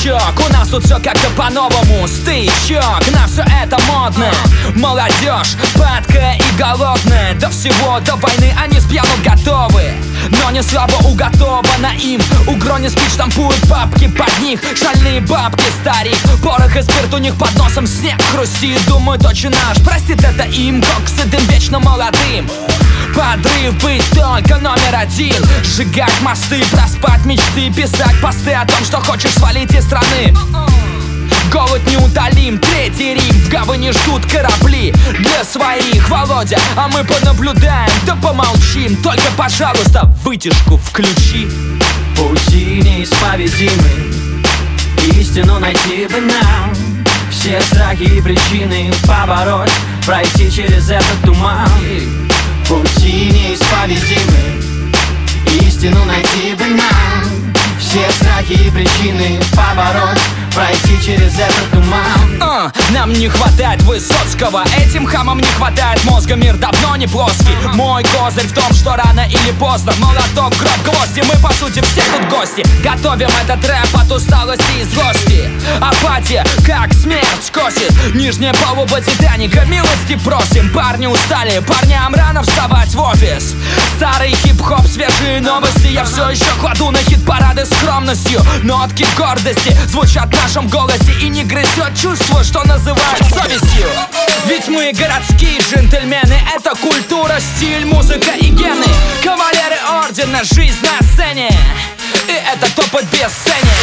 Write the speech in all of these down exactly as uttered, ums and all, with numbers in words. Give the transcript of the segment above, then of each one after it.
старичок, у нас тут все как-то по-новому. Стычок, на все это модно. Молодежь, падкая и голодная. До всего, до войны они с пьяну готовы, но не слабо уготовано им. У грони спит, штампуют папки под них. Шальные бабки старик, порох и спирт у них под носом, снег хрустит. Думают, очень наш, простит это им, как сытым вечно молодым. Подрыв быть только номер один. Сжигать мосты, проспать мечты, писать посты о том, что хочешь свалить из страны. Голод неутолим, третий Рим. В гавани ждут корабли для своих, Володя, а мы понаблюдаем, да помолчим. Только, пожалуйста, вытяжку включи. Пути неисповедимы, истину найти бы нам. Все страхи и причины побороть, пройти через этот туман. Пути неисповедимы, истину найти бы нам. Все страхи и причины побороть, пройти через этот туман. uh, Нам не хватает Высоцкого, этим хамам не хватает мозга. Мир давно не плоский. Мой козырь в том, что рано или поздно молоток, гроб, гвозди. Мы по сути все тут гости. Готовим этот рэп от усталости и злости. Апатия, как смерть косит нижняя палуба Титаника. Милости просим, парни устали, парням рано вставать в офис. Старый хип-хоп, свежие новости. Я все еще кладу на хит-парады скромностью. Нотки гордости звучат в нашем голосе, и не грызет чувство, что называют совестью. Ведь мы городские джентльмены. Это культура, стиль, музыка и гены. Кавалеры ордена, жизнь на сцене, и это топот без сцены.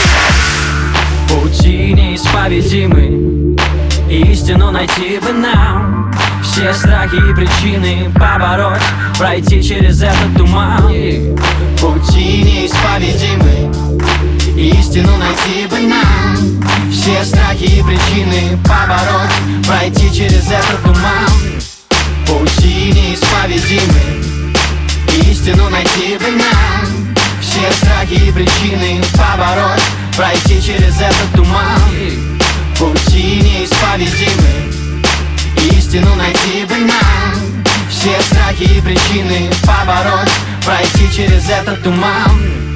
Пути неисповедимы, истину найти бы нам. Все страхи и причины побороть, пройти через этот туман. Пути неисповедимы, истину найти бы нам. Все страхи и причины побороть, пройти через этот туман. Пути неисповедимы, истину найти бы нам. Все страхи и причины побороть, пройти через этот туман. Пути неисповедимы, истину найти бы нам. Все страхи и причины побороть, пройти через этот туман.